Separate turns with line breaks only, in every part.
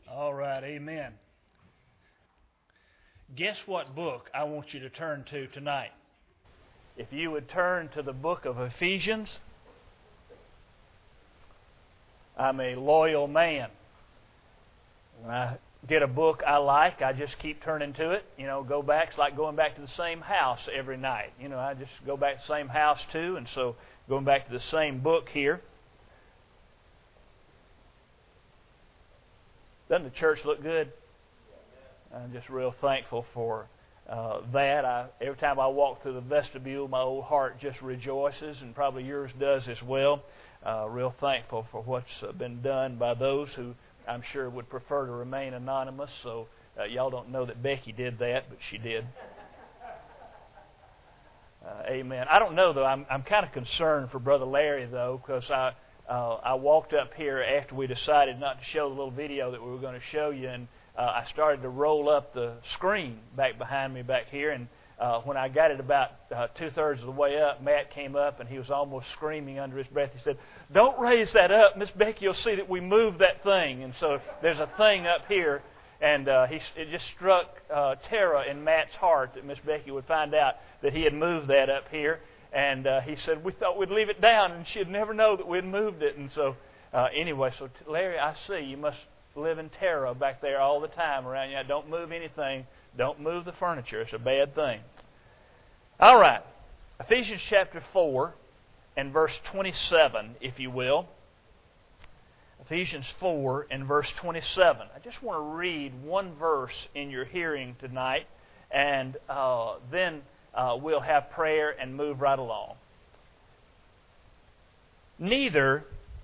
All right, amen. Guess what book I want you to turn to tonight? If you would turn to the book of Ephesians. I'm a loyal man. When I get a book I like, I just keep turning to it. Go back. It's like going back to the same house every night. I just go back to the same house too, and so going back to the same book here. Doesn't the church look good? I'm just real thankful for that. Every time I walk through the vestibule, my old heart just rejoices, and probably yours does as well. Real thankful for what's been done by those who I'm sure would prefer to remain anonymous. So y'all don't know that Becky did that, but she did. Amen. I don't know though. I'm kind of concerned for Brother Larry though, because I walked up here after we decided not to show the little video that we were going to show you, and I started to roll up the screen back behind me back here, and when I got it about two-thirds of the way up, Matt came up and he was almost screaming under his breath. He said, "Don't raise that up, Miss Becky. You'll see that we moved that thing." And so there's a thing up here, and it just struck terror in Matt's heart that Miss Becky would find out that he had moved that up here. And he said, "We thought we'd leave it down, and she'd never know that we'd moved it." And so anyway, so Larry, I see you must live in terror back there all the time around you. Don't move anything. Don't move the furniture. It's a bad thing. All right. Ephesians chapter 4 and verse 27, if you will. Ephesians 4 and verse 27. I just want to read one verse in your hearing tonight, and then we'll have prayer and move right along. Neither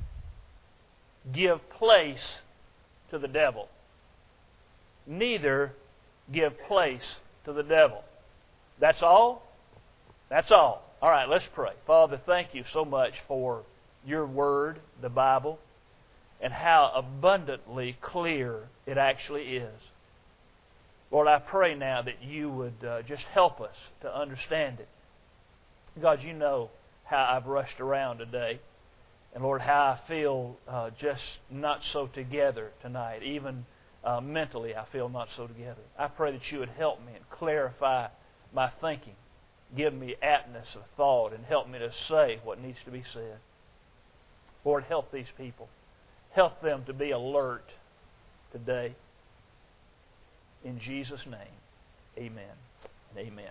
give place to the devil. Neither give place to the devil. That's all? That's all. All right, let's pray. Father, thank you so much for your word, the Bible, and how abundantly clear it actually is. Lord, I pray now that you would just help us to understand it. God, you know how I've rushed around today. And Lord, how I feel just not so together tonight. Even mentally, I feel not so together. I pray that you would help me and clarify my thinking. Give me aptness of thought and help me to say what needs to be said. Lord, help these people. Help them to be alert today. In Jesus' name, amen and amen.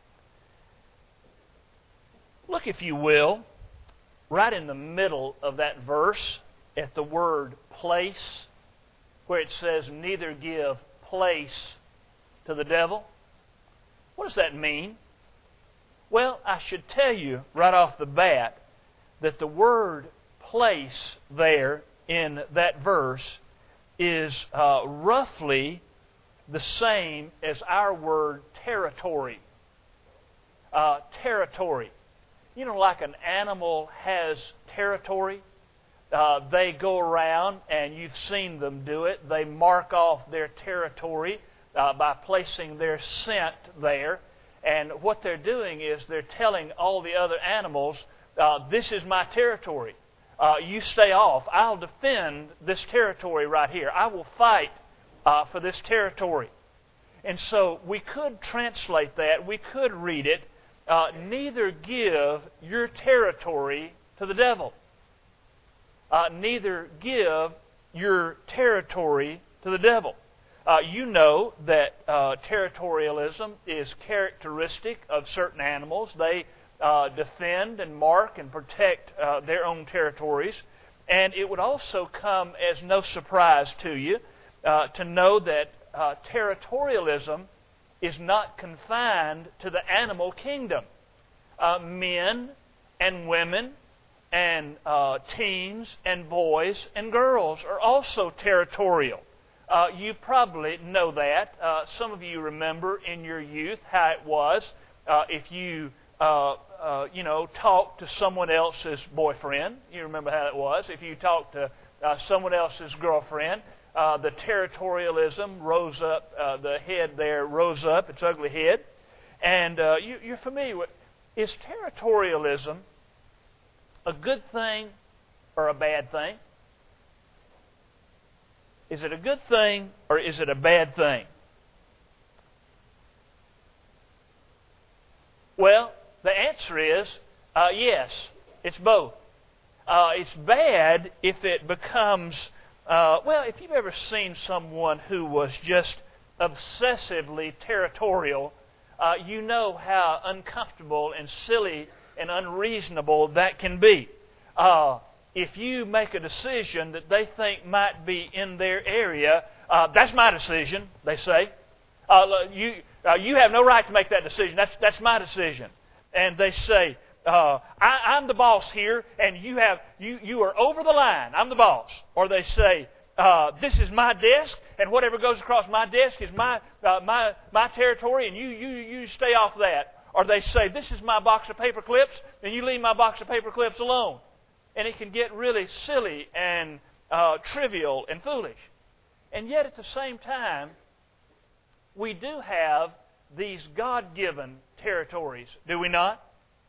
Look, if you will, right in the middle of that verse at the word place, where it says, "Neither give place to the devil." What does that mean? Well, I should tell you right off the bat that the word place there in that verse is roughly the same as our word territory. Territory. Like an animal has territory. They go around, and you've seen them do it. They mark off their territory by placing their scent there. And what they're doing is they're telling all the other animals, "This is my territory. You stay off. I'll defend this territory right here. I will fight for this territory." And so we could translate that. We could read it, "Neither give your territory to the devil." Neither give your territory to the devil. You know that territorialism is characteristic of certain animals. They defend and mark and protect their own territories. And it would also come as no surprise to you to know that territorialism is not confined to the animal kingdom. Men and women and teens and boys and girls are also territorial. You probably know that. Some of you remember in your youth how it was if you talked to someone else's boyfriend. You remember how it was. If you talked to someone else's girlfriend, the territorialism rose up. The head there rose up, its ugly head. And you're familiar with. Is territorialism a good thing or a bad thing? Is it a good thing or is it a bad thing? Well, the answer is yes, it's both. It's bad if it becomes, if you've ever seen someone who was just obsessively territorial, you know how uncomfortable and silly and unreasonable that can be. If you make a decision that they think might be in their area, that's my decision, they say. You have no right to make that decision. That's my decision. And they say, I'm the boss here, and you are over the line. I'm the boss. Or they say, this is my desk, and whatever goes across my desk is my territory, and you stay off that. Or they say, this is my box of paper clips, and you leave my box of paper clips alone. And it can get really silly and trivial and foolish. And yet at the same time, we do have these God-given territories, do we not?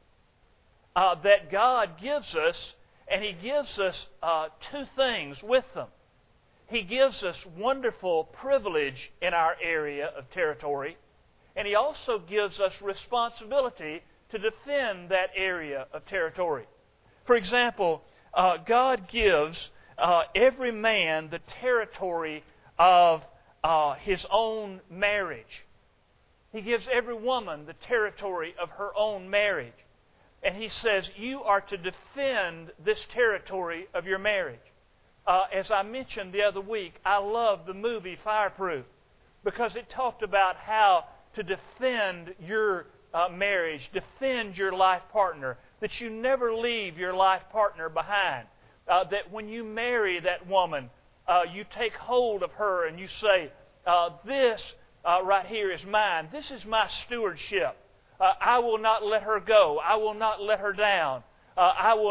That God gives us, and He gives us two things with them. He gives us wonderful privilege in our area of territory, and He also gives us responsibility to defend that area of territory. For example, God gives every man the territory of his own marriage. He gives every woman the territory of her own marriage. And He says, you are to defend this territory of your marriage. As I mentioned the other week, I love the movie Fireproof because it talked about how to defend your marriage, defend your life partner, that you never leave your life partner behind. That when you marry that woman, you take hold of her and you say, this right here is mine. This is my stewardship. I will not let her go. I will not let her down. I will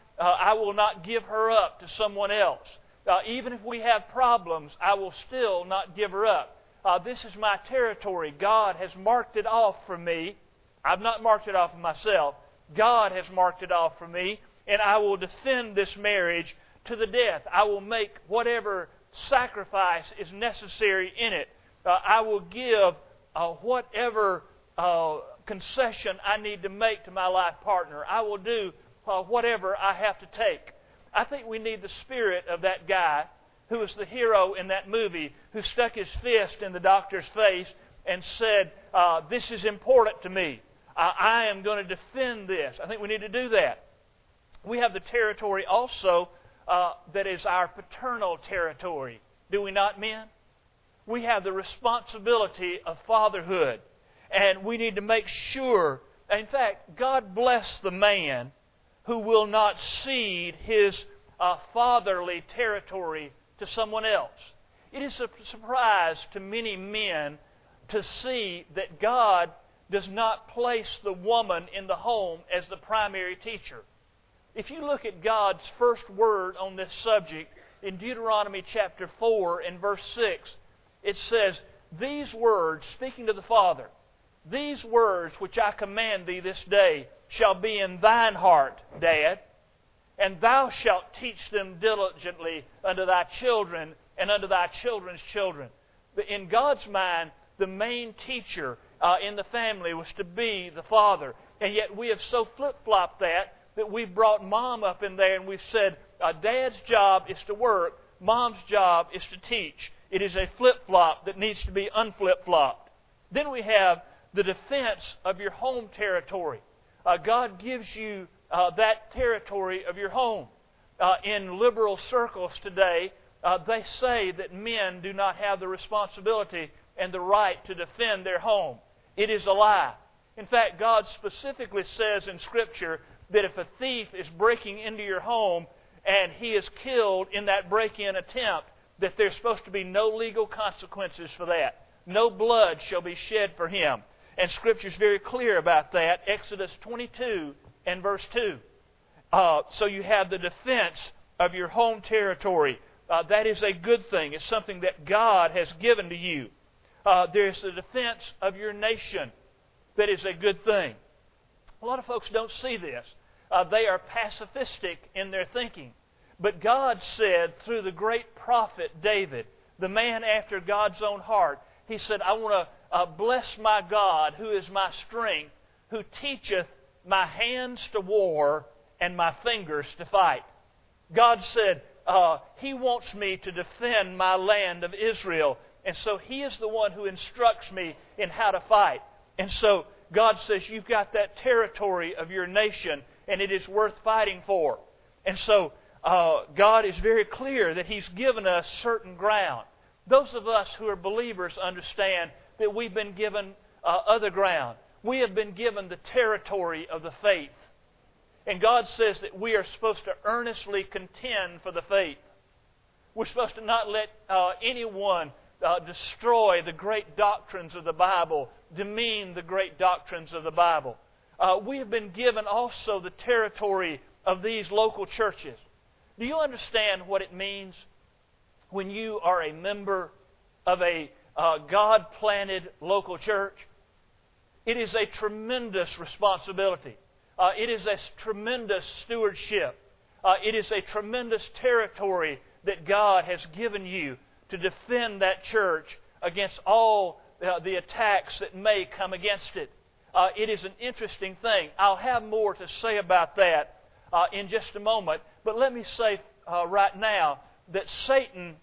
not give her up to someone else. Even if we have problems, I will still not give her up. This is my territory. God has marked it off for me. I've not marked it off for myself. God has marked it off for me, and I will defend this marriage to the death. I will make whatever sacrifice is necessary in it. I will give whatever concession I need to make to my life partner. I will do whatever I have to take. I think we need the spirit of that guy who was the hero in that movie, who stuck his fist in the doctor's face and said, this is important to me. I am going to defend this. I think we need to do that. We have the territory also that is our paternal territory. Do we not, men? We have the responsibility of fatherhood. And we need to make sure, in fact, God bless the man who will not cede his fatherly territory to someone else. It is a surprise to many men to see that God does not place the woman in the home as the primary teacher. If you look at God's first word on this subject in Deuteronomy chapter 4 and verse 6, it says, these words, speaking to the father, these words which I command thee this day shall be in thine heart, Dad, and thou shalt teach them diligently unto thy children and unto thy children's children. In God's mind, the main teacher in the family was to be the father. And yet we have so flip-flopped that we've brought mom up in there and we've said, Dad's job is to work, mom's job is to teach. It is a flip-flop that needs to be unflip-flopped. Then we have the defense of your home territory. God gives you that territory of your home. In liberal circles today, they say that men do not have the responsibility and the right to defend their home. It is a lie. In fact, God specifically says in Scripture that if a thief is breaking into your home and he is killed in that break-in attempt, that there's supposed to be no legal consequences for that. No blood shall be shed for him. And Scripture is very clear about that. Exodus 22 and verse 2. So you have the defense of your home territory. That is a good thing. It's something that God has given to you. There's the defense of your nation. That is a good thing. A lot of folks don't see this. They are pacifistic in their thinking. But God said through the great prophet David, the man after God's own heart, he said, I want to bless my God, who is my strength, who teacheth my hands to war and my fingers to fight. God said, He wants me to defend my land of Israel. And so He is the one who instructs me in how to fight. And so God says, you've got that territory of your nation, and it is worth fighting for. And so God is very clear that He's given us certain ground. Those of us who are believers understand that we've been given other ground. We have been given the territory of the faith. And God says that we are supposed to earnestly contend for the faith. We're supposed to not let anyone destroy the great doctrines of the Bible, demean the great doctrines of the Bible. We have been given also the territory of these local churches. Do you understand what it means when you are a member of a God-planted local church? It is a tremendous responsibility. It is a tremendous stewardship. It is a tremendous territory that God has given you to defend that church against all the attacks that may come against it. It is an interesting thing. I'll have more to say about that in just a moment. But let me say right now that Satan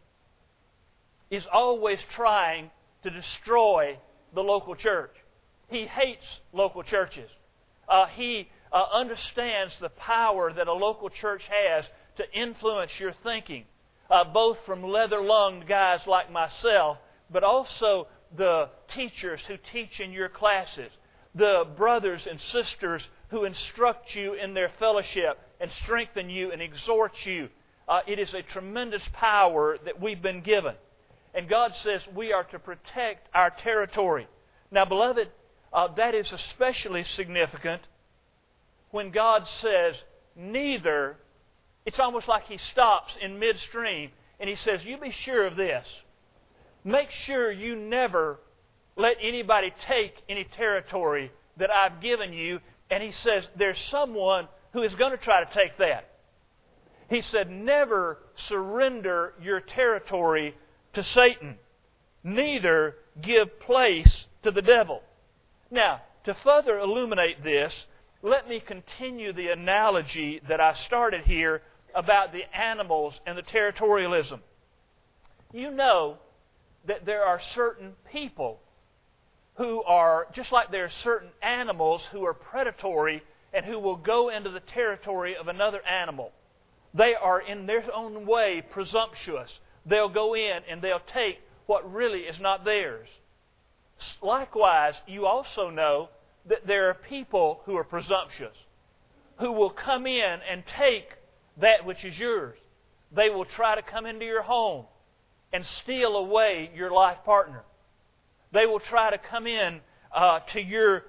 is always trying to destroy the local church. He hates local churches. He understands the power that a local church has to influence your thinking, both from leather-lunged guys like myself, but also the teachers who teach in your classes, the brothers and sisters who instruct you in their fellowship and strengthen you and exhort you. It is a tremendous power that we've been given. And God says we are to protect our territory. Now, beloved, that is especially significant when God says neither. It's almost like He stops in midstream and He says, you be sure of this. Make sure you never let anybody take any territory that I've given you. And He says, there's someone who is going to try to take that. He said, never surrender your territory to Satan. Neither give place to the devil. Now, to further illuminate this, let me continue the analogy that I started here about the animals and the territorialism. You know that there are certain people who are, just like there are certain animals who are predatory and who will go into the territory of another animal. They are in their own way presumptuous. They'll go in and they'll take what really is not theirs. Likewise, you also know that there are people who are presumptuous, who will come in and take that which is yours. They will try to come into your home and steal away your life partner. They will try to come in to your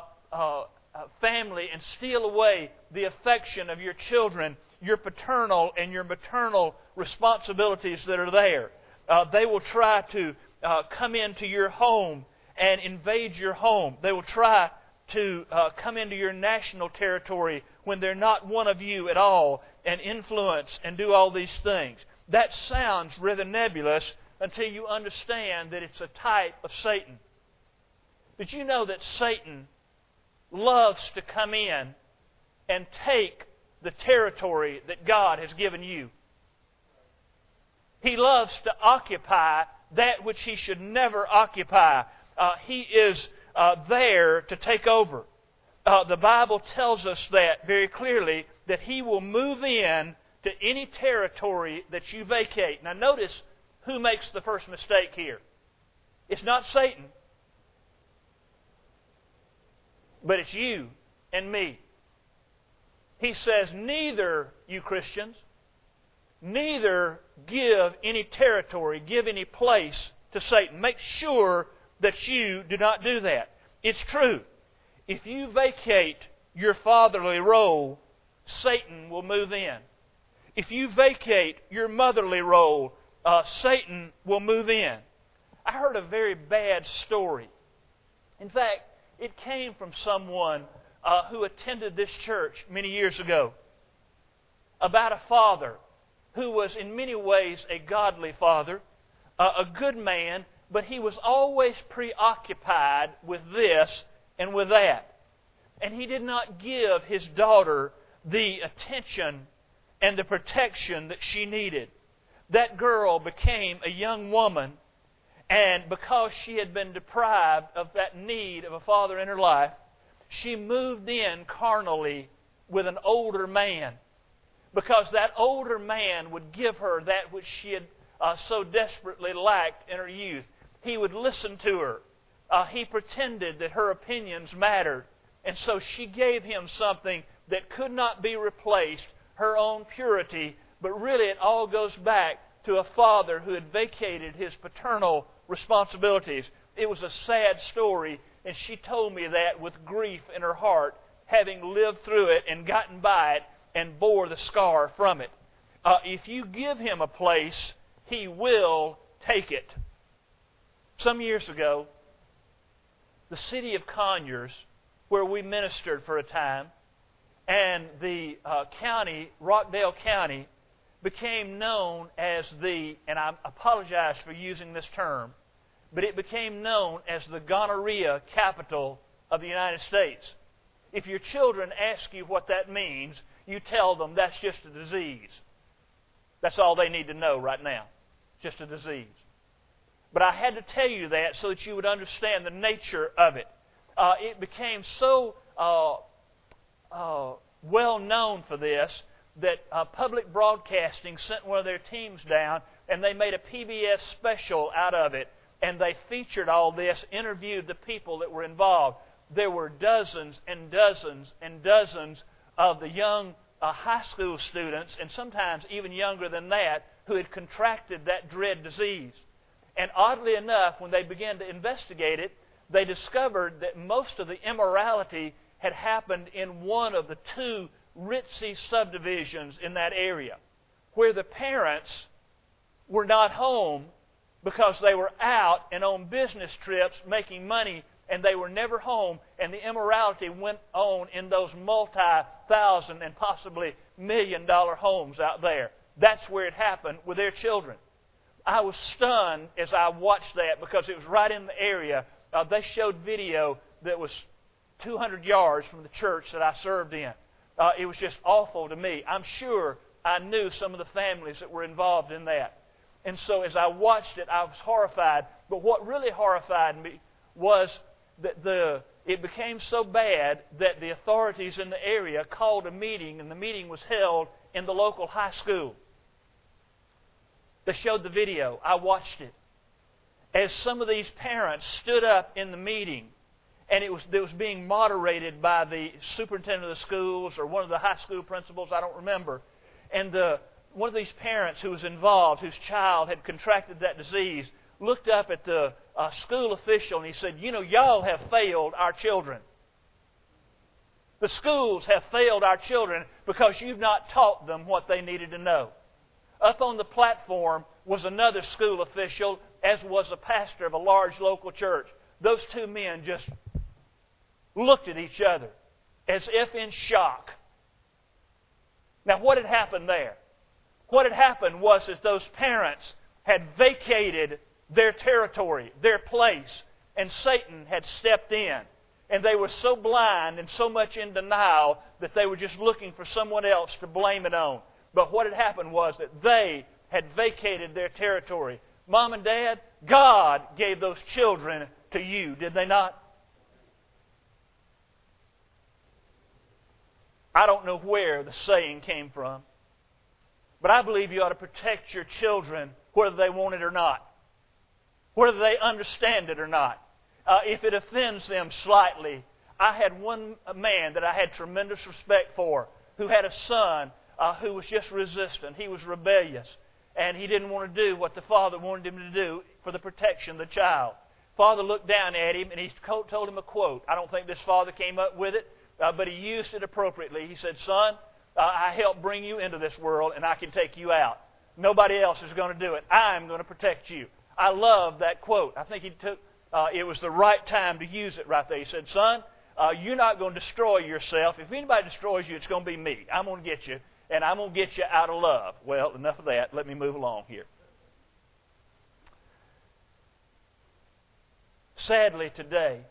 family and steal away the affection of your children, your paternal and your maternal responsibilities that are there. They will try to come into your home and invade your home. They will try to come into your national territory when they're not one of you at all and influence and do all these things. That sounds rather nebulous until you understand that it's a type of Satan. Did you know that Satan loves to come in and take the territory that God has given you? He loves to occupy that which he should never occupy. He is there to take over. The Bible tells us that very clearly, that he will move in to any territory that you vacate. Now notice who makes the first mistake here. It's not Satan, but it's you and me. He says, neither, you Christians, neither give any territory, give any place to Satan. Make sure that you do not do that. It's true. If you vacate your fatherly role, Satan will move in. If you vacate your motherly role, Satan will move in. I heard a very bad story. In fact, it came from someone who attended this church many years ago, about a father who was in many ways a godly father, a good man, but he was always preoccupied with this and with that. And he did not give his daughter the attention and the protection that she needed. That girl became a young woman, and because she had been deprived of that need of a father in her life, she moved in carnally with an older man, because that older man would give her that which she had so desperately lacked in her youth. He would listen to her. He pretended that her opinions mattered, and so she gave him something that could not be replaced, her own purity. But really it all goes back to a father who had vacated his paternal responsibilities. It was a sad story, and she told me that with grief in her heart, having lived through it and gotten by it and bore the scar from it. If you give him a place, he will take it. Some years ago, the city of Conyers, where we ministered for a time, and the county, Rockdale County, became known as the, and I apologize for using this term, but it became known as the gonorrhea capital of the United States. If your children ask you what that means, you tell them that's just a disease. That's all they need to know right now. Just a disease. But I had to tell you that so that you would understand the nature of it. It became so well known for this that public broadcasting sent one of their teams down, and they made a PBS special out of it, and they featured all this, interviewed the people that were involved. There were dozens and dozens and dozens of the young high school students, and sometimes even younger than that, who had contracted that dread disease. And oddly enough, when they began to investigate it, they discovered that most of the immorality had happened in one of the two ritzy subdivisions in that area, where the parents were not home because they were out and on business trips making money, and they were never home, and the immorality went on in those multi-thousand and possibly million-dollar homes out there. That's where it happened with their children. I was stunned as I watched that because it was right in the area. They showed video that was 200 yards from the church that I served in. It was just awful to me. I'm sure I knew some of the families that were involved in that. And so as I watched it, I was horrified. But what really horrified me was that it became so bad that the authorities in the area called a meeting, and the meeting was held in the local high school. They showed the video. I watched it. As some of these parents stood up in the meeting, and it was being moderated by the superintendent of the schools or one of the high school principals, I don't remember. And one of these parents who was involved, whose child had contracted that disease, looked up at the school official and he said, "You know, y'all have failed our children. The schools have failed our children because you've not taught them what they needed to know." Up on the platform was another school official, as was a pastor of a large local church. Those two men just looked at each other as if in shock. Now, what had happened there? What had happened was that those parents had vacated their territory, their place, and Satan had stepped in. And they were so blind and so much in denial that they were just looking for someone else to blame it on. But what had happened was that they had vacated their territory. Mom and Dad, God gave those children to you, did they not? I don't know where the saying came from, but I believe you ought to protect your children whether they want it or not, whether they understand it or not. If it offends them slightly. I had one man that I had tremendous respect for who had a son who was just resistant. He was rebellious, and he didn't want to do what the father wanted him to do for the protection of the child. Father looked down at him, and he told him a quote. I don't think this father came up with it, but he used it appropriately. He said, "Son, I helped bring you into this world, and I can take you out. Nobody else is going to do it. I'm going to protect you." I love that quote. I think it was the right time to use it right there. He said, "Son, you're not going to destroy yourself. If anybody destroys you, it's going to be me. I'm going to get you, and I'm going to get you out of love. Well, enough of that. Let me move along here. Sadly today,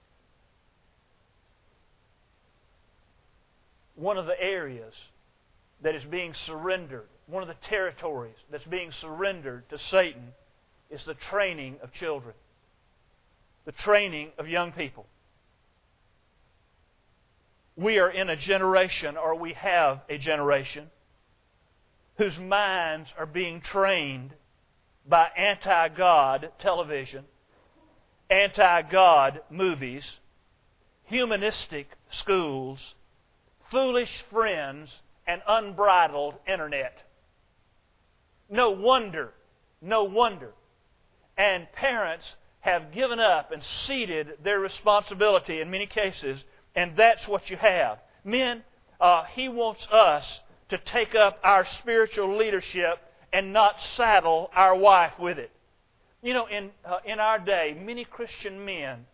one of the areas that is being surrendered, one of the territories that's being surrendered to Satan is the training of children, the training of young people. We are in a generation, or we have a generation, whose minds are being trained by anti-God television, anti-God movies, humanistic schools, foolish friends, and unbridled internet. No wonder. And parents have given up and ceded their responsibility in many cases, and that's what you have. Men, He wants us to take up our spiritual leadership and not saddle our wife with it. You know, in our day, many Christian men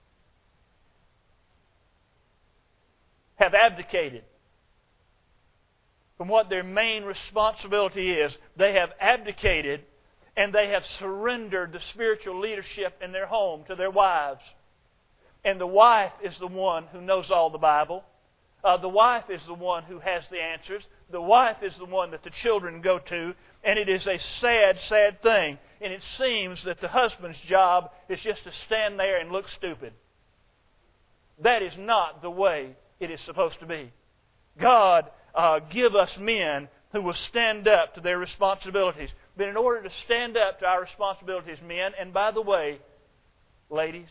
have abdicated from what their main responsibility is. They have abdicated and they have surrendered the spiritual leadership in their home to their wives. And the wife is the one who knows all the Bible. The wife is the one who has the answers. The wife is the one that the children go to. And it is a sad, sad thing. And it seems that the husband's job is just to stand there and look stupid. That is not the way it is supposed to be. God, give us men who will stand up to their responsibilities. But in order to stand up to our responsibilities, men, and by the way, ladies,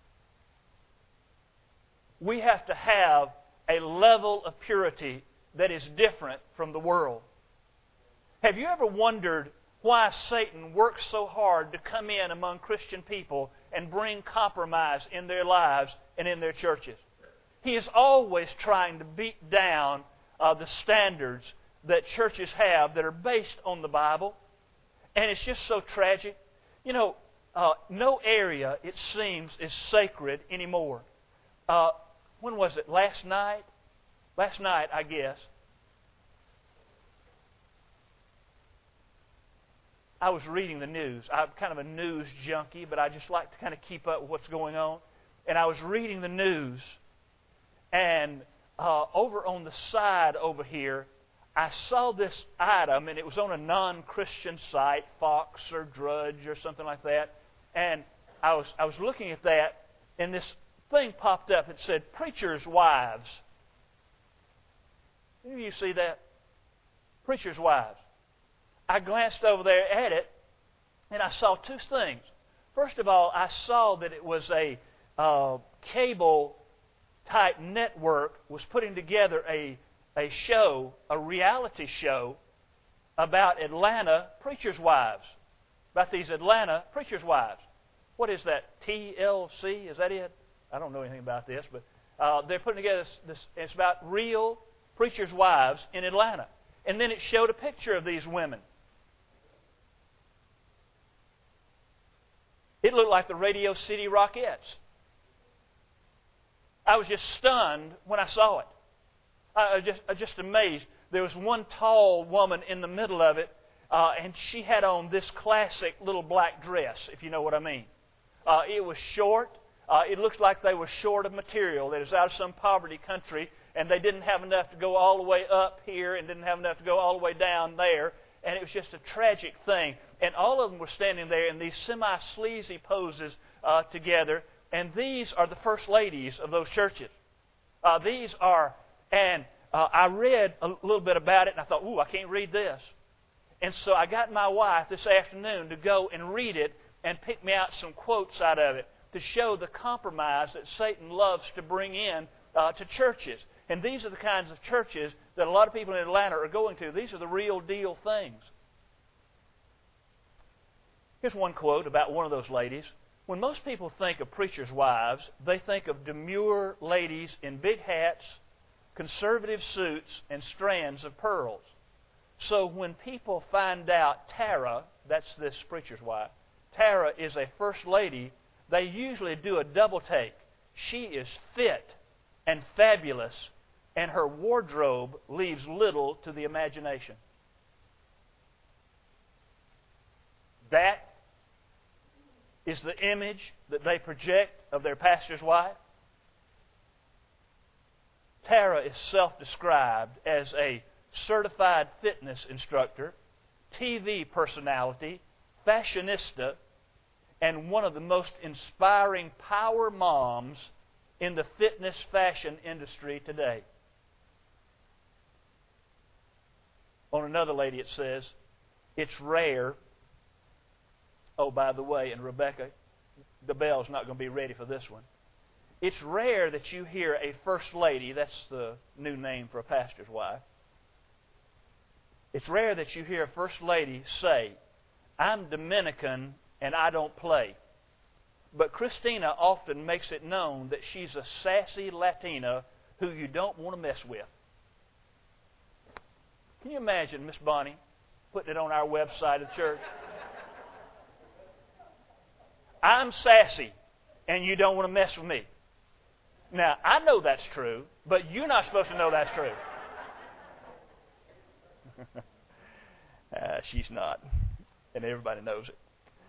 we have to have a level of purity that is different from the world. Have you ever wondered why Satan works so hard to come in among Christian people and bring compromise in their lives and in their churches? He is always trying to beat down the standards that churches have that are based on the Bible. And it's just so tragic. You know, no area, it seems, is sacred anymore. When was it? Last night? Last night, I guess. I was reading the news. I'm kind of a news junkie, but I just like to kind of keep up with what's going on. And I was reading the news, and over on the side over here, I saw this item, and it was on a non-Christian site, Fox or Drudge or something like that. And I was looking at that, and this thing popped up. It said, "Preachers' wives." Did you see that? Preachers' wives. I glanced over there at it, and I saw two things. First of all, I saw that it was a cable-type network was putting together a show, a reality show, about Atlanta preachers' wives. About these Atlanta preachers' wives. What is that? TLC? Is that it? I don't know anything about this, but they're putting together this. It's about real preachers' wives in Atlanta. And then it showed a picture of these women. It looked like the Radio City Rockettes. I was just stunned when I saw it. I was just amazed. There was one tall woman in the middle of it, and she had on this classic little black dress, if you know what I mean. It was short. It looked like they were short of material. They was out of some poverty country, and they didn't have enough to go all the way up here and didn't have enough to go all the way down there. And it was just a tragic thing. And all of them were standing there in these semi-sleazy poses together. And these are the first ladies of those churches. These are, and I read a little bit about it, and I thought, ooh, I can't read this. And so I got my wife this afternoon to go and read it and pick me out some quotes out of it to show the compromise that Satan loves to bring in to churches. And these are the kinds of churches that a lot of people in Atlanta are going to. These are the real deal things. Here's one quote about one of those ladies. When most people think of preachers' wives, they think of demure ladies in big hats, conservative suits, and strands of pearls. So when people find out Tara, that's this preacher's wife, Tara is a first lady, they usually do a double take. She is fit and fabulous and her wardrobe leaves little to the imagination. That is the image that they project of their pastor's wife. Tara is self-described as a certified fitness instructor, TV personality, fashionista, and one of the most inspiring power moms in the fitness fashion industry today. On another lady it says, it's rare. Oh, by the way, and Rebecca, the bell's not going to be ready for this one. It's rare that you hear a first lady, that's the new name for a pastor's wife. It's rare that you hear a first lady say, I'm Dominican and I don't play. But Christina often makes it known that she's a sassy Latina who you don't want to mess with. Can you imagine Miss Bonnie putting it on our website of the church? I'm sassy and you don't want to mess with me. Now, I know that's true, but you're not supposed to know that's true. She's not. And everybody knows it.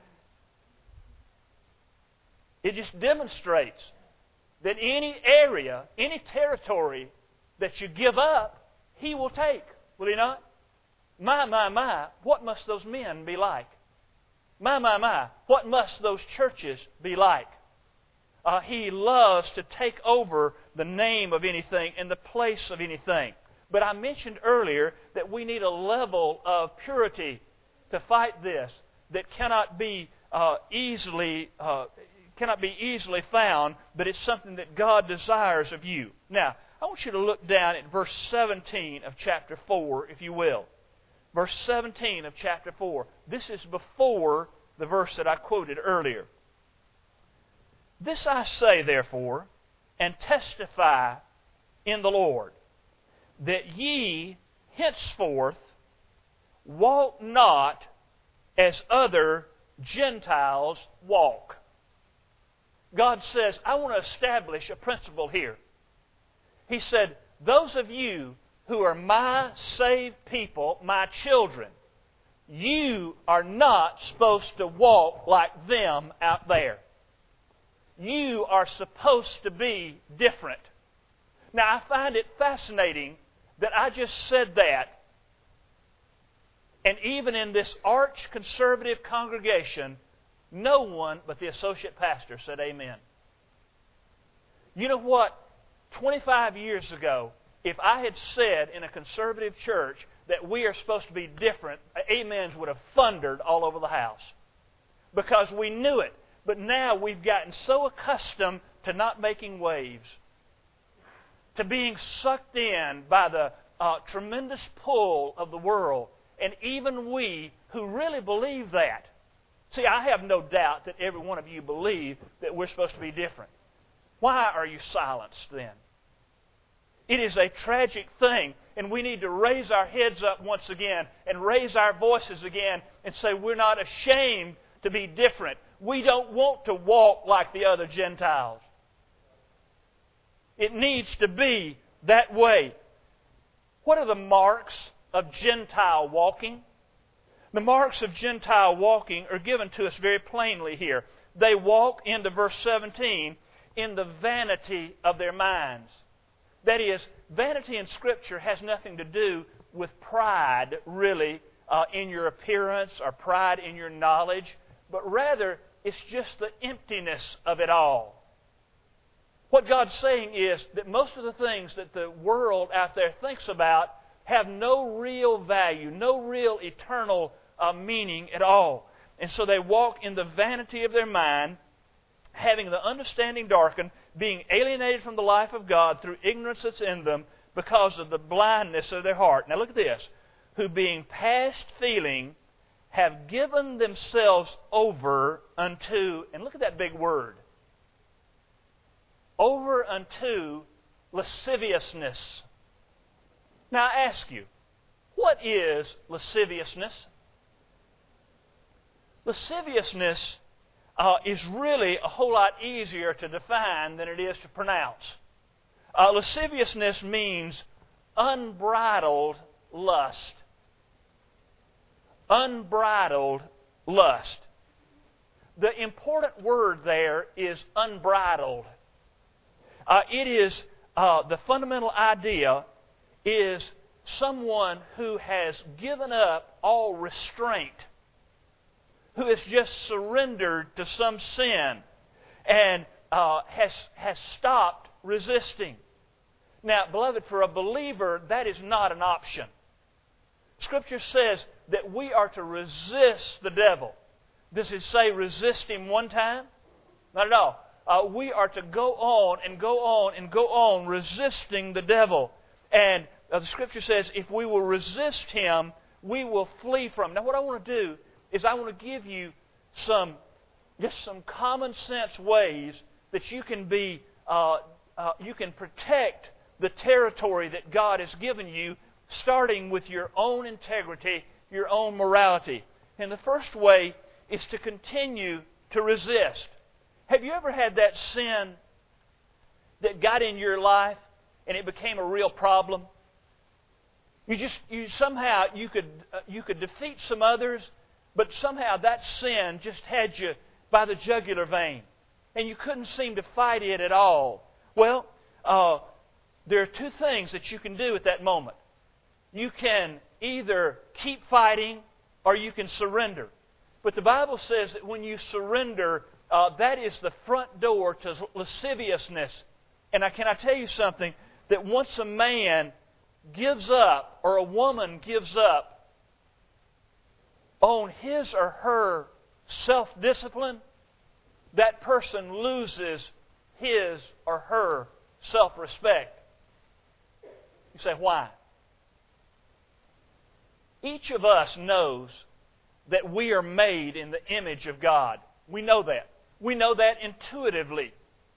It just demonstrates that any area, any territory that you give up, He will take. Will He not? My, what must those men be like? My, what must those churches be like? He loves to take over the name of anything and the place of anything. But I mentioned earlier that we need a level of purity to fight this that cannot be easily found, but it's something that God desires of you. Now, I want you to look down at verse 17 of chapter 4, if you will. Verse 17 of chapter 4. This is before the verse that I quoted earlier. This I say, therefore, and testify in the Lord, that ye henceforth walk not as other Gentiles walk. God says, I want to establish a principle here. He said, those of you who are my saved people, my children, you are not supposed to walk like them out there. You are supposed to be different. Now, I find it fascinating that I just said that, and even in this arch-conservative congregation, no one but the associate pastor said amen. You know what? 25 years ago, if I had said in a conservative church that we are supposed to be different, amens would have thundered all over the house. Because we knew it. But now we've gotten so accustomed to not making waves, to being sucked in by the tremendous pull of the world. And even we who really believe that. See, I have no doubt that every one of you believe that we're supposed to be different. Why are you silenced then? It is a tragic thing, and we need to raise our heads up once again and raise our voices again and say we're not ashamed to be different. We don't want to walk like the other Gentiles. It needs to be that way. What are the marks of Gentile walking? The marks of Gentile walking are given to us very plainly here. They walk into verse 17 in the vanity of their minds. That is, vanity in Scripture has nothing to do with pride, really, in your appearance or pride in your knowledge, but rather it's just the emptiness of it all. What God's saying is that most of the things that the world out there thinks about have no real value, no real eternal meaning at all. And so they walk in the vanity of their mind, having the understanding darkened, being alienated from the life of God through ignorance that's in them because of the blindness of their heart. Now look at this. Who being past feeling have given themselves over unto, and look at that big word, over unto lasciviousness. Now I ask you, what is lasciviousness? Lasciviousness is really a whole lot easier to define than it is to pronounce. Lasciviousness means unbridled lust. Unbridled lust. The important word there is unbridled. It is the fundamental idea is someone who has given up all restraint, who has just surrendered to some sin and has stopped resisting. Now, beloved, for a believer, that is not an option. Scripture says that we are to resist the devil. Does it say resist him one time? Not at all. We are to go on and go on and go on resisting the devil. And the Scripture says if we will resist him, we will flee from him. Now, what I want to do is I want to give you some common sense ways that you can you can protect the territory that God has given you, starting with your own integrity, your own morality. And the first way is to continue to resist. Have you ever had that sin that got in your life and it became a real problem? You could defeat some others, but somehow that sin just had you by the jugular vein, and you couldn't seem to fight it at all. Well, there are two things that you can do at that moment. You can either keep fighting or you can surrender. But the Bible says that when you surrender, that is the front door to lasciviousness. And can I tell you something? That once a man gives up or a woman gives up on his or her self-discipline, that person loses his or her self-respect. You say, why? Each of us knows that we are made in the image of God. We know that. We know that intuitively.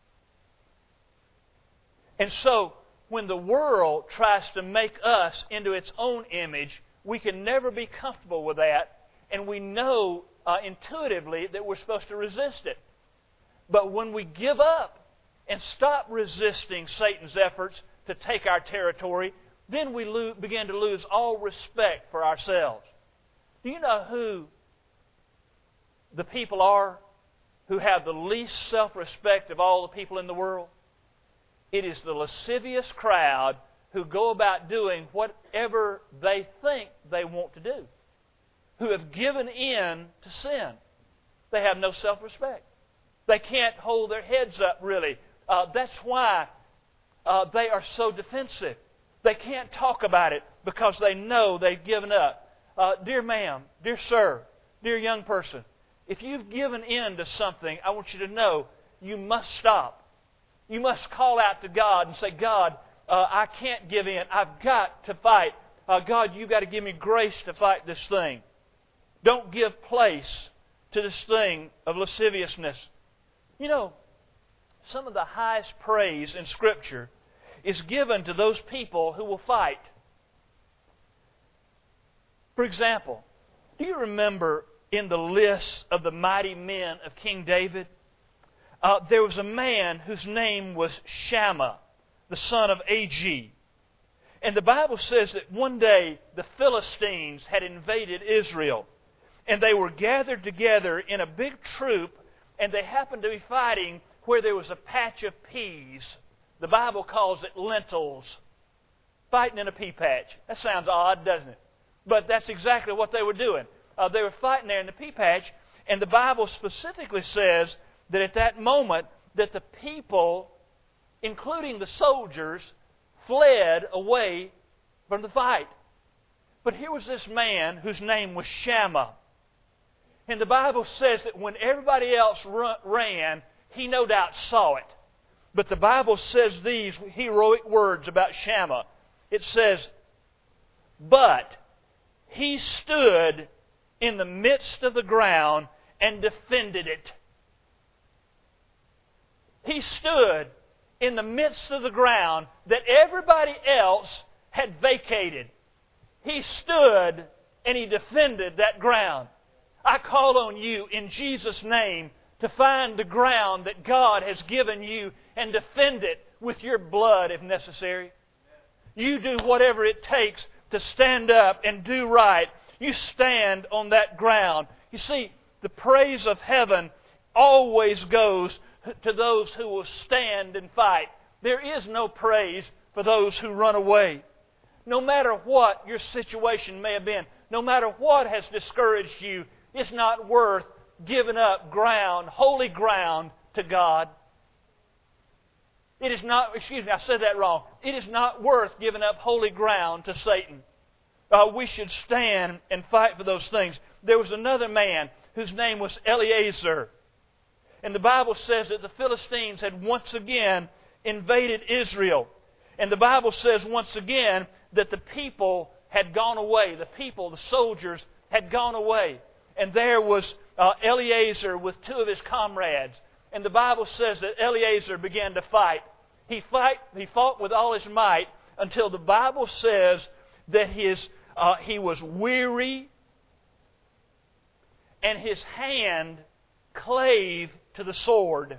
And so, when the world tries to make us into its own image, we can never be comfortable with that, and we know intuitively that we're supposed to resist it. But when we give up and stop resisting Satan's efforts to take our territory, then we begin to lose all respect for ourselves. Do you know who the people are who have the least self-respect of all the people in the world? It is the lascivious crowd who go about doing whatever they think they want to do, who have given in to sin. They have no self-respect. They can't hold their heads up, really. That's why they are so defensive. They can't talk about it because they know they've given up. Dear ma'am, dear sir, dear young person, if you've given in to something, I want you to know you must stop. You must call out to God and say, God, I can't give in. I've got to fight. God, you've got to give me grace to fight this thing. Don't give place to this thing of lasciviousness. You know, some of the highest praise in Scripture is given to those people who will fight. For example, do you remember in the list of the mighty men of King David, there was a man whose name was Shammah, the son of Agee. And the Bible says that one day the Philistines had invaded Israel, and they were gathered together in a big troop, and they happened to be fighting where there was a patch of peas. The Bible calls it lentils. Fighting in a pea patch. That sounds odd, doesn't it? But that's exactly what they were doing. They were fighting there in the pea patch, and the Bible specifically says that at that moment that the people, including the soldiers, fled away from the fight. But here was this man whose name was Shammah. And the Bible says that when everybody else ran, he no doubt saw it. But the Bible says these heroic words about Shammah. It says, but he stood in the midst of the ground and defended it. He stood in the midst of the ground that everybody else had vacated. He stood and he defended that ground. I call on you in Jesus' name to find the ground that God has given you and defend it with your blood if necessary. You do whatever it takes to stand up and do right. You stand on that ground. You see, the praise of heaven always goes to those who will stand and fight. There is no praise for those who run away. No matter what your situation may have been, no matter what has discouraged you, it's not worth giving up ground, holy ground, to God. It is not, I said that wrong. It is not worth giving up holy ground to Satan. We should stand and fight for those things. There was another man whose name was Eleazar. And the Bible says that the Philistines had once again invaded Israel. And the Bible says once again that the people had gone away. The people, the soldiers, had gone away. And there was Eleazar with two of his comrades. And the Bible says that Eleazar began to fight. He fought with all his might until the Bible says that he was weary and his hand clave to the sword.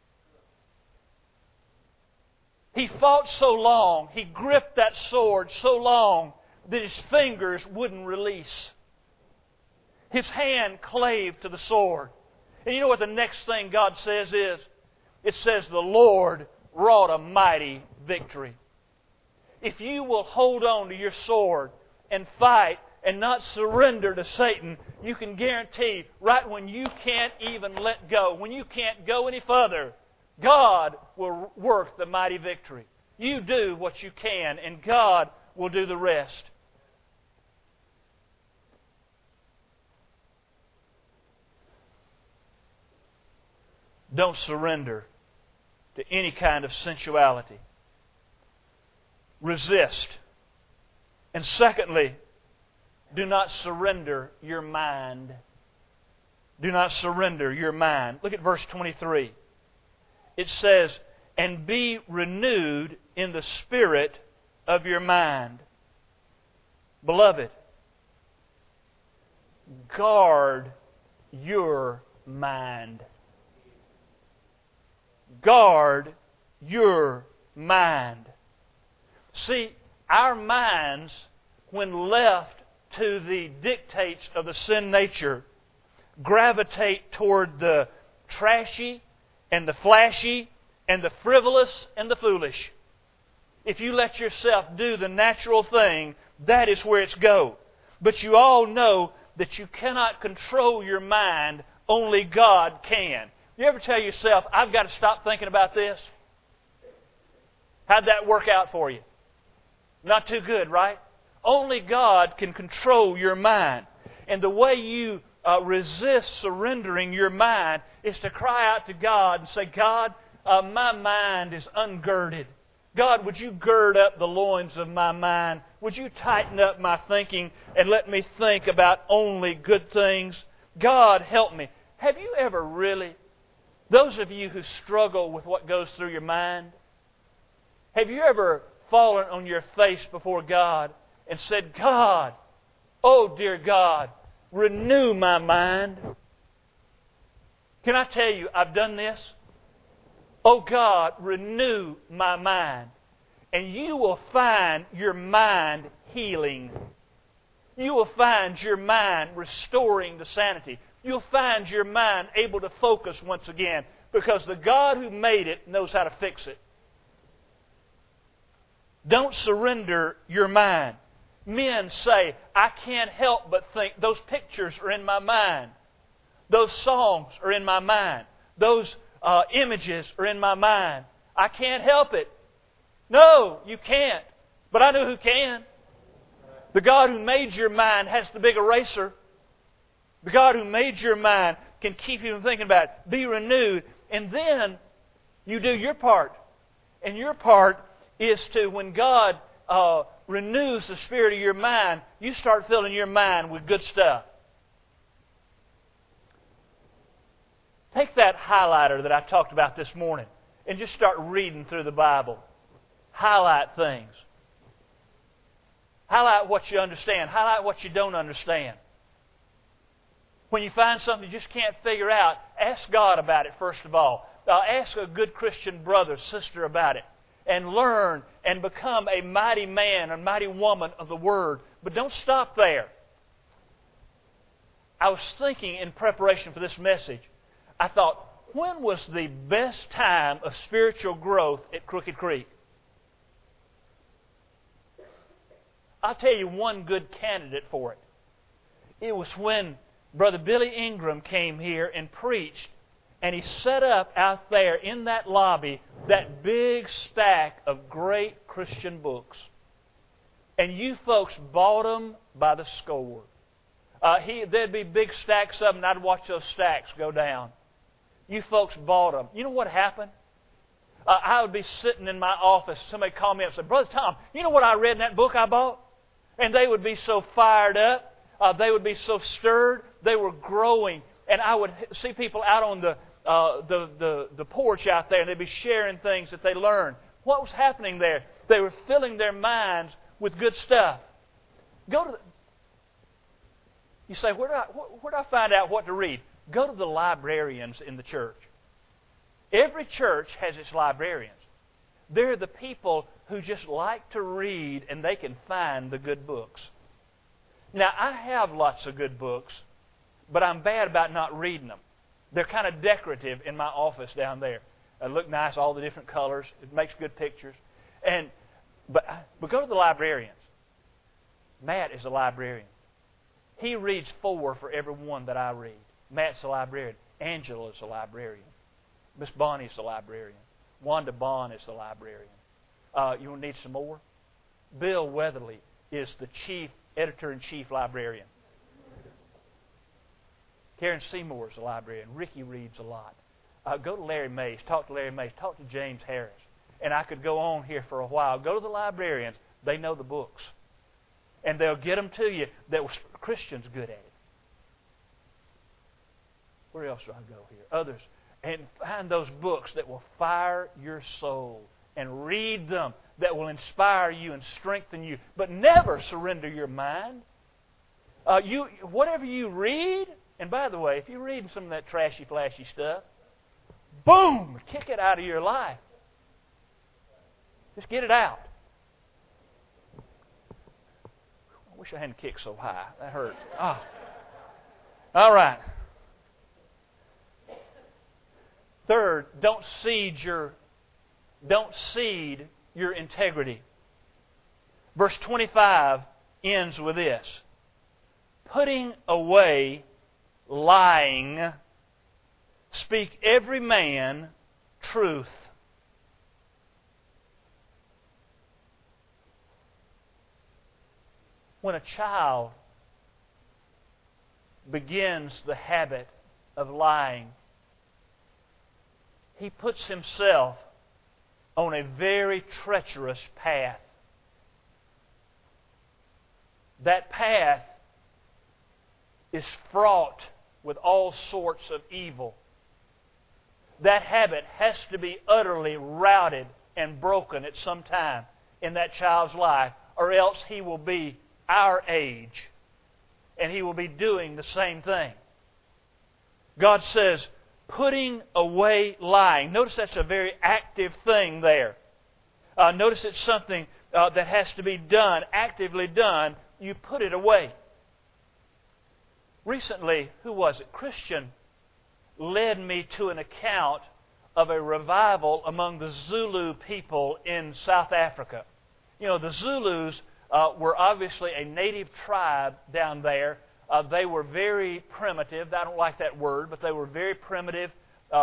He fought so long, he gripped that sword so long that his fingers wouldn't release. His hand clave to the sword. And you know what the next thing God says is? It says the Lord wrought a mighty victory. If you will hold on to your sword and fight and not surrender to Satan, you can guarantee right when you can't even let go, when you can't go any further, God will work the mighty victory. You do what you can and God will do the rest. Don't surrender to any kind of sensuality. Resist. And secondly, do not surrender your mind. Do not surrender your mind. Look at verse 23. It says, and be renewed in the spirit of your mind. Beloved, guard your mind. Guard your mind. See, our minds, when left to the dictates of the sin nature, gravitate toward the trashy and the flashy and the frivolous and the foolish. If you let yourself do the natural thing, that is where it's go. But you all know that you cannot control your mind, only God can. You ever tell yourself, I've got to stop thinking about this? How'd that work out for you? Not too good, right? Only God can control your mind. And the way you resist surrendering your mind is to cry out to God and say, God, my mind is ungirded. God, would you gird up the loins of my mind? Would you tighten up my thinking and let me think about only good things? God, help me. Have you ever really, those of you who struggle with what goes through your mind, have you ever fallen on your face before God and said, God, oh dear God, renew my mind? Can I tell you, I've done this? Oh God, renew my mind. And you will find your mind healing. You will find your mind restoring to sanity. You'll find your mind able to focus once again, because the God who made it knows how to fix it. Don't surrender your mind. Men say, I can't help but think. Those pictures are in my mind. Those songs are in my mind. Those images are in my mind. I can't help it. No, you can't. But I know who can. The God who made your mind has the big eraser. The God who made your mind can keep you from thinking about it. Be renewed. And then you do your part. And your part is to, when God renews the spirit of your mind, you start filling your mind with good stuff. Take that highlighter that I talked about this morning and just start reading through the Bible. Highlight things. Highlight what you understand. Highlight what you don't understand. When you find something you just can't figure out, ask God about it first of all. Ask a good Christian brother, sister about it. and learn and become a mighty man, a mighty woman of the Word. But don't stop there. I was thinking in preparation for this message, I thought, when was the best time of spiritual growth at Crooked Creek? I'll tell you one good candidate for it. It was when Brother Billy Ingram came here and preached, and he set up out there in that lobby that big stack of great Christian books. And you folks bought them by the score. There'd be big stacks of them, and I'd watch those stacks go down. You folks bought them. You know what happened? I would be sitting in my office, somebody called me up and said, Brother Tom, you know what I read in that book I bought? And they would be so fired up. They would be so stirred. They were growing. And I would see people out on the porch out there, and they'd be sharing things that they learned. What was happening there? They were filling their minds with good stuff. You say, where do I find out what to read? Go to the librarians in the church. Every church has its librarians. They're the people who just like to read, and they can find the good books. Now, I have lots of good books, but I'm bad about not reading them. They're kind of decorative in my office down there. They look nice, all the different colors. It makes good pictures. But go to the librarians. Matt is a librarian. He reads 4 for every one that I read. Matt's a librarian. Angela is a librarian. Miss Bonnie is a librarian. Wanda Bond is the librarian. You will need some more? Bill Weatherly is the chief editor-in-chief librarian. Karen Seymour is a librarian. Ricky reads a lot. Go to Larry Mays. Talk to Larry Mays. Talk to James Harris. And I could go on here for a while. Go to the librarians. They know the books. And they'll get them to you that was Christians good at it. Where else do I go here? Others. And find those books that will fire your soul. And read them that will inspire you and strengthen you. But never surrender your mind. Whatever you read, and by the way, if you're reading some of that trashy, flashy stuff, boom! Kick it out of your life. Just get it out. I wish I hadn't kicked so high. That hurt. All right. Third, don't cede your integrity. Verse 25 ends with this. Putting away lying, speak every man truth. When a child begins the habit of lying, he puts himself on a very treacherous path. That path is fraught with all sorts of evil. That habit has to be utterly routed and broken at some time in that child's life, or else he will be our age and he will be doing the same thing. God says, putting away lying. Notice that's a very active thing there. Notice it's something that has to be done, actively done. You put it away. Recently, who was it? Christian led me to an account of a revival among the Zulu people in South Africa. You know, the Zulus were obviously a native tribe down there. They were very primitive. I don't like that word, but they were very primitive,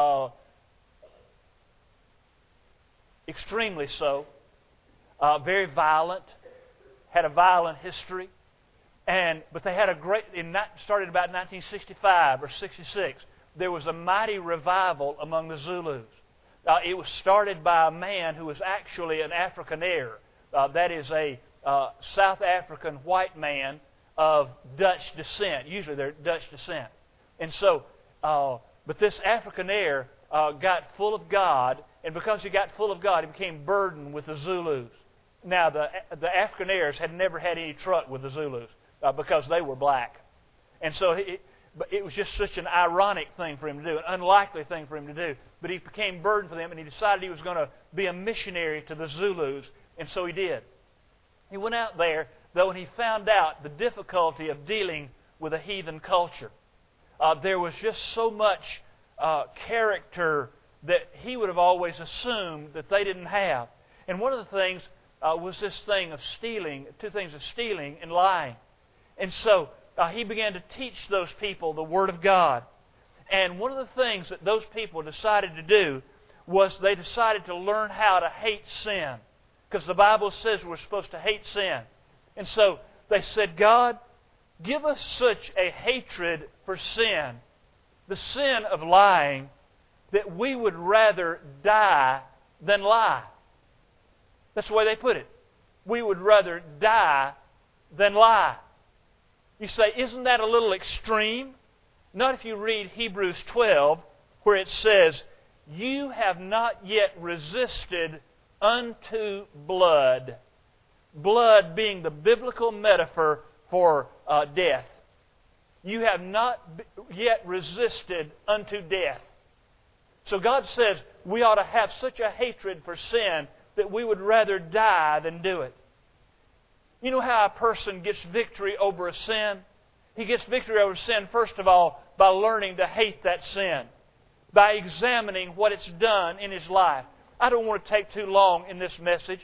extremely so, very violent, had a violent history. But they had started about 1965 or 66. There was a mighty revival among the Zulus. It was started by a man who was actually an Afrikaner. That is a South African white man of Dutch descent. Usually they're Dutch descent. And so, but this Afrikaner got full of God, and because he got full of God, he became burdened with the Zulus. Now, the Afrikaners had never had any truck with the Zulus because they were black. And so but it was just such an ironic thing for him to do, an unlikely thing for him to do. But he became burdened for them, and he decided he was going to be a missionary to the Zulus, and so he did. He went out there, though, and he found out the difficulty of dealing with a heathen culture. There was just so much character that he would have always assumed that they didn't have. And one of the things was this thing of stealing, two things of stealing and lying. And so he began to teach those people the Word of God. And one of the things that those people decided to do was they decided to learn how to hate sin. Because the Bible says we're supposed to hate sin. And so they said, God, give us such a hatred for sin, the sin of lying, that we would rather die than lie. That's the way they put it. We would rather die than lie. You say, isn't that a little extreme? Not if you read Hebrews 12, where it says, you have not yet resisted unto blood. Blood being the biblical metaphor for death. You have not yet resisted unto death. So God says we ought to have such a hatred for sin that we would rather die than do it. You know how a person gets victory over a sin? He gets victory over sin, first of all, by learning to hate that sin, by examining what it's done in his life. I don't want to take too long in this message,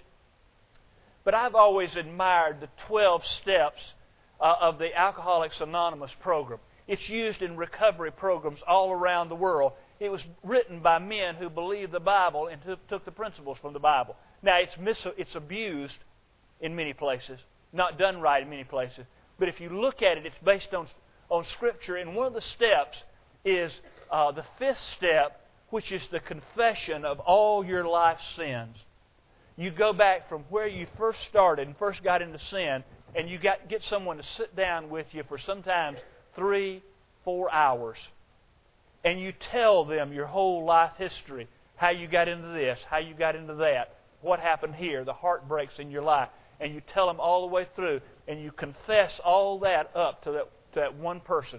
but I've always admired the 12 steps of the Alcoholics Anonymous program. It's used in recovery programs all around the world. It was written by men who believed the Bible and took the principles from the Bible. Now, it's abused in many places, not done right in many places. But if you look at it, it's based on Scripture. And one of the steps is the fifth step, which is the confession of all your life's sins. You go back from where you first started and first got into sin, and you get someone to sit down with you for sometimes 3-4 hours. And you tell them your whole life history, how you got into this, how you got into that, what happened here, the heartbreaks in your life. And you tell them all the way through, and you confess all that up to that one person.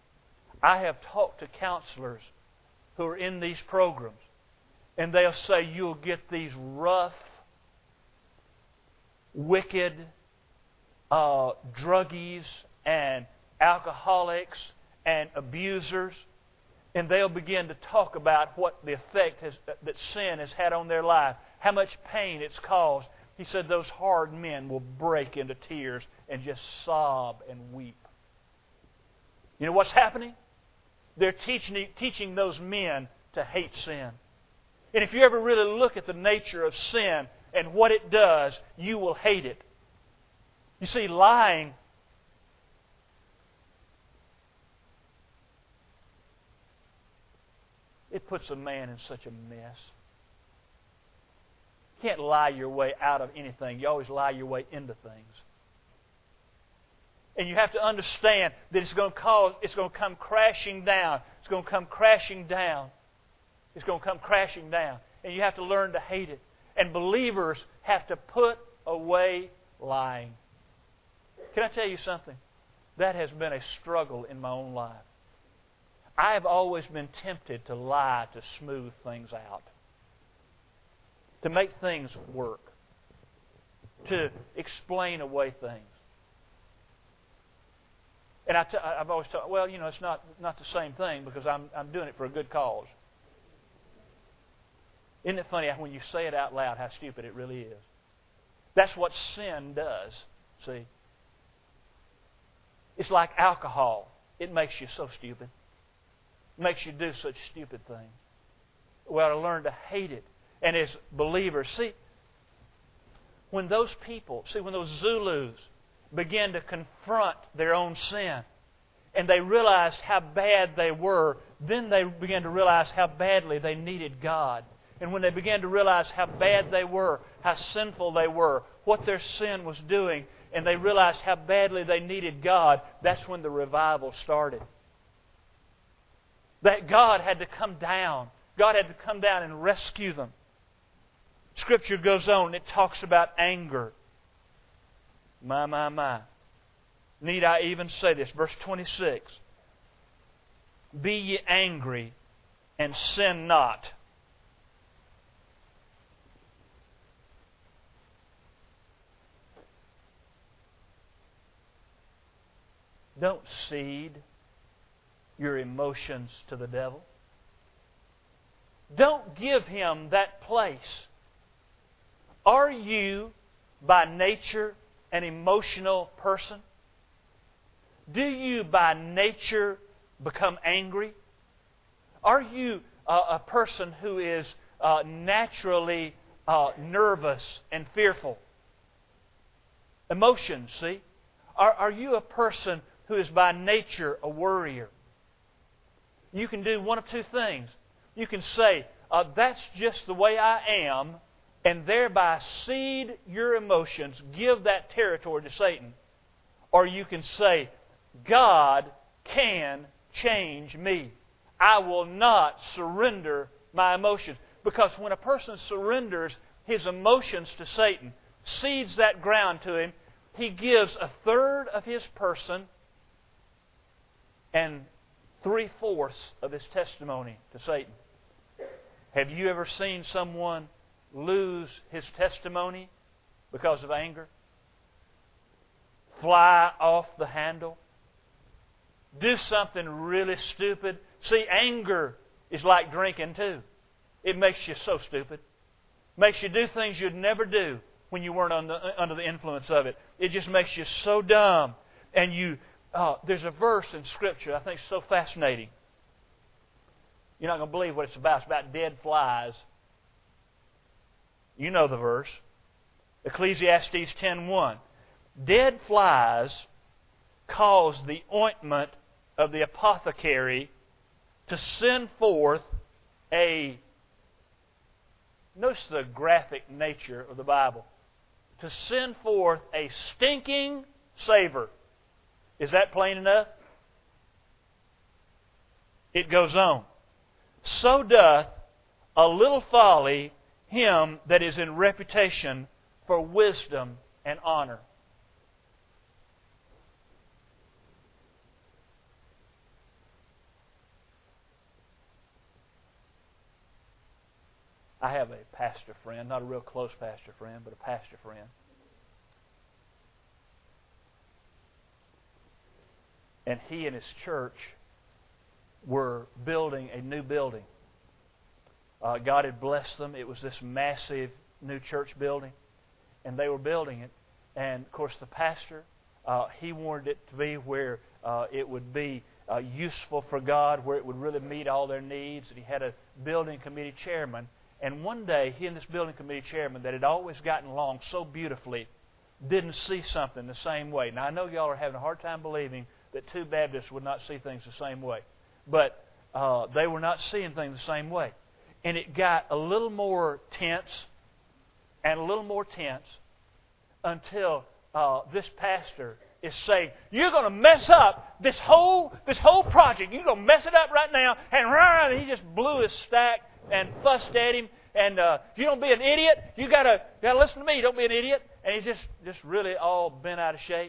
I have talked to counselors who are in these programs, and they'll say you'll get these rough, wicked druggies and alcoholics and abusers, and they'll begin to talk about what the effect that sin has had on their life, how much pain it's caused. He said those hard men will break into tears and just sob and weep. You know what's happening? They're teaching those men to hate sin. And if you ever really look at the nature of sin and what it does, you will hate it. You see, lying it puts a man in such a mess. You can't lie your way out of anything. You always lie your way into things. And you have to understand that it's going to come crashing down. It's going to come crashing down. It's going to come crashing down. And you have to learn to hate it. And believers have to put away lying. Can I tell you something? That has been a struggle in my own life. I have always been tempted to lie to smooth things out, to make things work, to explain away things. And I've always thought, well, you know, it's not the same thing because I'm doing it for a good cause. Isn't it funny when you say it out loud how stupid it really is? That's what sin does, see. It's like alcohol. It makes you so stupid. It makes you do such stupid things. We ought to learn to hate it. And as believers, when those Zulus began to confront their own sin, and they realized how bad they were, then they began to realize how badly they needed God. And when they began to realize how bad they were, how sinful they were, what their sin was doing, and they realized how badly they needed God, that's when the revival started. That God had to come down. God had to come down and rescue them. Scripture goes on, it talks about anger. My. Need I even say this? Verse 26. be ye angry, and sin not. Don't cede your emotions to the devil. Don't give him that place. Are you, by nature, an emotional person? Do you, by nature, become angry? Are you a person who is naturally nervous and fearful? Emotions, see? Are you a person who is by nature a worrier? You can do one of two things. You can say, that's just the way I am, and thereby cede your emotions, give that territory to Satan. Or you can say, God can change me. I will not surrender my emotions. Because when a person surrenders his emotions to Satan, cedes that ground to him, he gives a third of his person and 3/4 of his testimony to Satan. Have you ever seen someone lose his testimony because of anger? Fly off the handle? Do something really stupid? See, anger is like drinking too. It makes you so stupid. Makes you do things you'd never do when you weren't under the influence of it. It just makes you so dumb. And there's a verse in Scripture I think is so fascinating. You're not going to believe what it's about. It's about dead flies. You know the verse. Ecclesiastes 10:1. Dead flies cause the ointment of the apothecary to send forth a... Notice the graphic nature of the Bible. To send forth a stinking savor. Is that plain enough? It goes on. So doth a little folly him that is in reputation for wisdom and honor. I have a pastor friend, not a real close pastor friend, but a pastor friend. And he and his church were building a new building. God had blessed them. It was this massive new church building. And they were building it. And, of course, the pastor, he wanted it to be where it would be useful for God, where it would really meet all their needs. And he had a building committee chairman. And one day, he and this building committee chairman that had always gotten along so beautifully didn't see something the same way. Now, I know y'all are having a hard time believing that two Baptists would not see things the same way. But they were not seeing things the same way. And it got a little more tense and a little more tense until this pastor is saying, you're going to mess up this whole project. You're going to mess it up right now. And he just blew his stack and fussed at him. And you don't be an idiot. You got to listen to me. Don't be an idiot. And he's just really all bent out of shape.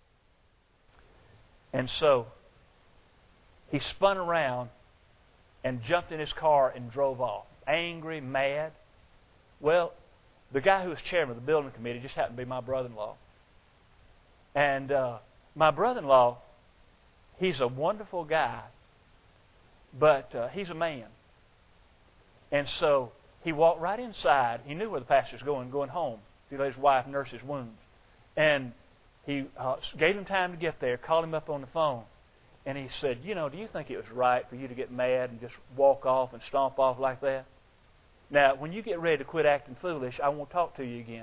And so he spun around and jumped in his car and drove off. Angry, mad. Well, the guy who was chairman of the building committee just happened to be my brother-in-law. And my brother-in-law, he's a wonderful guy, but he's a man. And so he walked right inside. He knew where the pastor was going home to let his wife nurse his wounds. And he gave him time to get there, called him up on the phone. And he said, do you think it was right for you to get mad and just walk off and stomp off like that? Now, when you get ready to quit acting foolish, I won't talk to you again.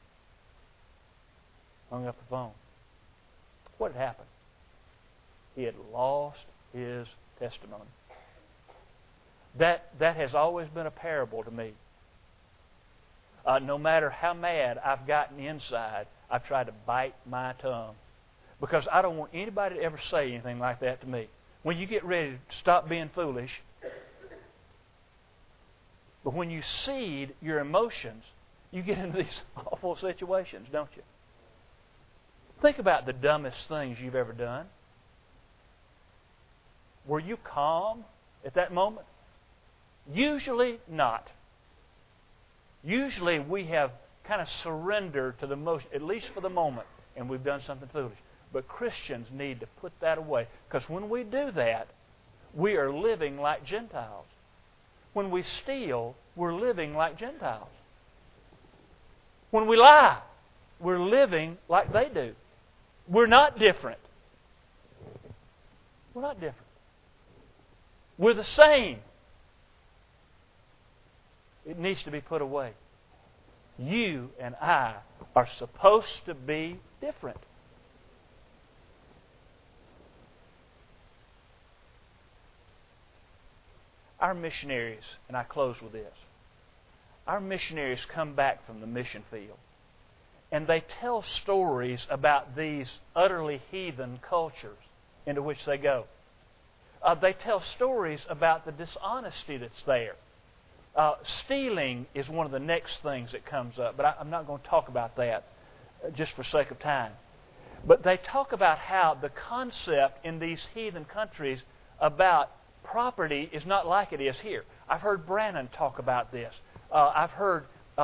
Hung up the phone. What had happened? He had lost his testimony. That has always been a parable to me. No matter how mad I've gotten inside, I've tried to bite my tongue. Because I don't want anybody to ever say anything like that to me. When you get ready to stop being foolish, but when you cede your emotions, you get into these awful situations, don't you? Think about the dumbest things you've ever done. Were you calm at that moment? Usually not. Usually we have kind of surrendered to the emotion, at least for the moment, and we've done something foolish. But Christians need to put that away, because when we do that, we are living like Gentiles. When we steal, we're living like Gentiles. When we lie, we're living like they do. We're not different. We're not different. We're the same. It needs to be put away. You and I are supposed to be different. Our missionaries, and I close with this, our missionaries come back from the mission field, and they tell stories about these utterly heathen cultures into which they go. They tell stories about the dishonesty that's there. Stealing is one of the next things that comes up, but I'm not going to talk about that just for sake of time. But they talk about how the concept in these heathen countries about property is not like it is here. I've heard Brannon talk about this. I've heard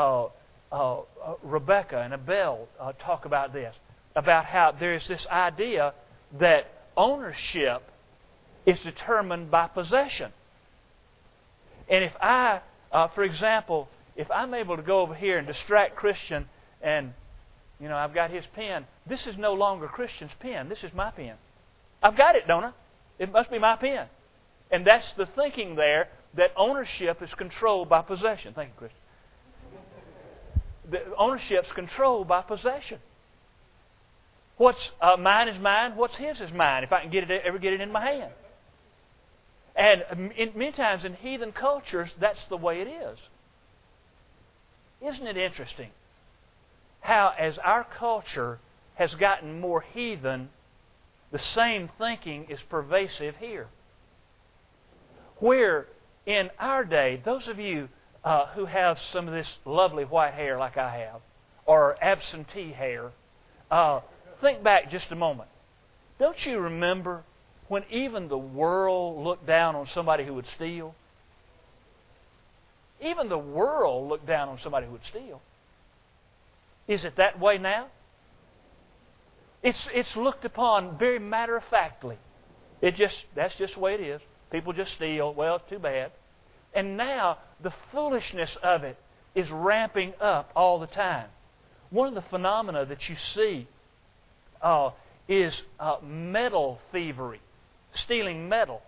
Rebecca and Abel talk about this, about how there is this idea that ownership is determined by possession. And if I, for example, if I'm able to go over here and distract Christian and, I've got his pen, this is no longer Christian's pen. This is my pen. I've got it, don't I? It must be my pen. And that's the thinking there, that ownership is controlled by possession. Thank you, Christian. The ownership's controlled by possession. What's mine is mine. What's his is mine. If I can ever get it in my hand. And many times in heathen cultures, that's the way it is. Isn't it interesting how, as our culture has gotten more heathen, the same thinking is pervasive here? Where in our day, those of you who have some of this lovely white hair like I have, or absentee hair, think back just a moment. Don't you remember when even the world looked down on somebody who would steal? Even the world looked down on somebody who would steal. Is it that way now? It's looked upon very matter-of-factly. That's just the way it is. People just steal. Well, too bad. And now the foolishness of it is ramping up all the time. One of the phenomena that you see is metal thievery, stealing metal.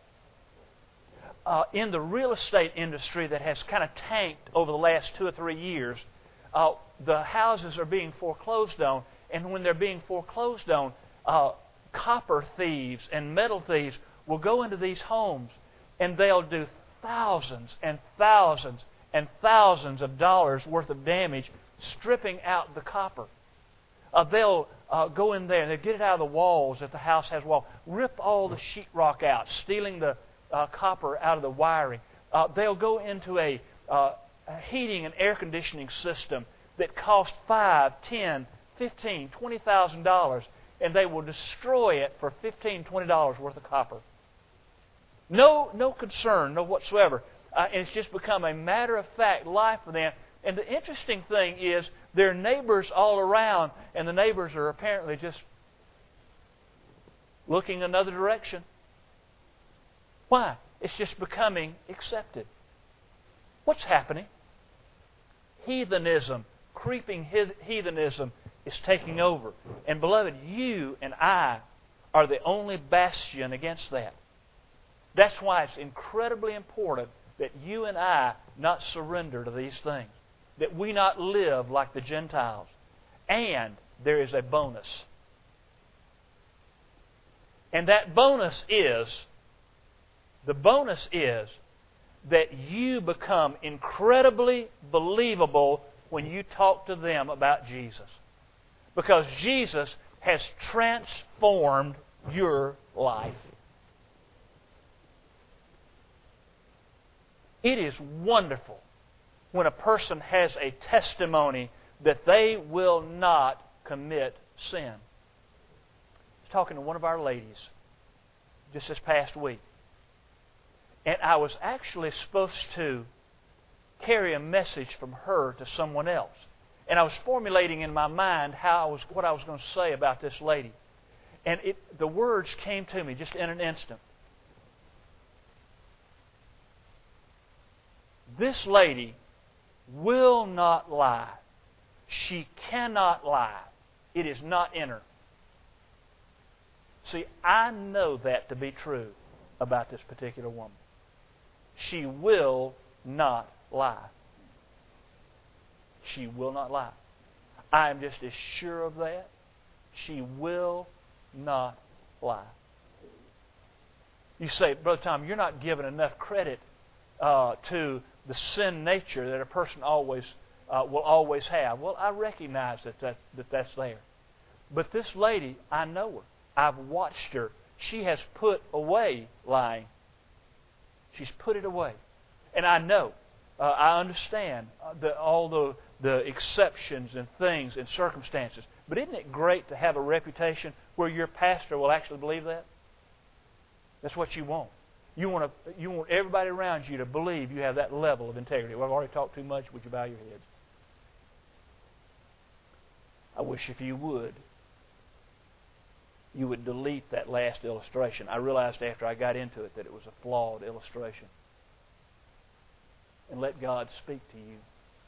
In the real estate industry that has kind of tanked over the last 2 or 3 years, the houses are being foreclosed on, and when they're being foreclosed on, copper thieves and metal thieves will go into these homes and they'll do thousands and thousands and thousands of dollars worth of damage stripping out the copper. They'll go in there and they'll get it out of the walls if the house has wall, rip all the sheetrock out, stealing the copper out of the wiring. They'll go into a heating and air conditioning system that costs $5,000, $10,000, $15,000, $20,000, and they will destroy it for $15, $20 worth of copper. No concern, no whatsoever. And it's just become a matter-of-fact life for them. And the interesting thing is, there are neighbors all around, and the neighbors are apparently just looking another direction. Why? It's just becoming accepted. What's happening? Heathenism, creeping heathenism is taking over. And beloved, you and I are the only bastion against that. That's why it's incredibly important that you and I not surrender to these things, that we not live like the Gentiles. And there is a bonus. And that bonus is, the bonus is that you become incredibly believable when you talk to them about Jesus. Because Jesus has transformed your life. It is wonderful when a person has a testimony that they will not commit sin. I was talking to one of our ladies just this past week. And I was actually supposed to carry a message from her to someone else. And I was formulating in my mind what I was going to say about this lady. And the words came to me just in an instant. This lady will not lie. She cannot lie. It is not in her. See, I know that to be true about this particular woman. She will not lie. She will not lie. I am just as sure of that. She will not lie. You say, Brother Tom, you're not giving enough credit to the sin nature that a person will always have. Well, I recognize that's there. But this lady, I know her. I've watched her. She has put away lying. She's put it away. And I know, I understand all the exceptions and things and circumstances. But isn't it great to have a reputation where your pastor will actually believe that? That's what you want. You want everybody around you to believe you have that level of integrity. Well, I've already talked too much. Would you bow your heads? I wish if you would delete that last illustration. I realized after I got into it that it was a flawed illustration. And let God speak to you.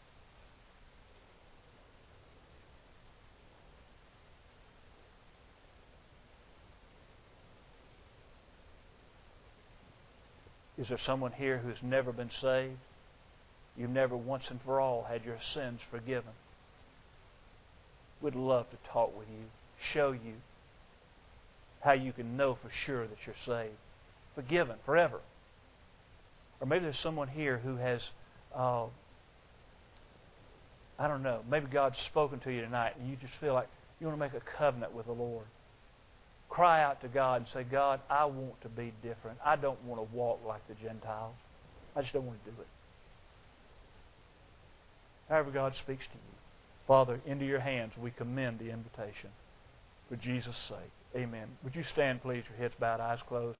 Is there someone here who's never been saved? You've never once and for all had your sins forgiven. We'd love to talk with you, show you how you can know for sure that you're saved, forgiven forever. Or maybe there's someone here who has, I don't know, maybe God's spoken to you tonight and you just feel like you want to make a covenant with the Lord. Cry out to God and say, God, I want to be different. I don't want to walk like the Gentiles. I just don't want to do it. However God speaks to you. Father, into your hands we commend the invitation. For Jesus' sake, amen. Would you stand, please, your heads bowed, eyes closed?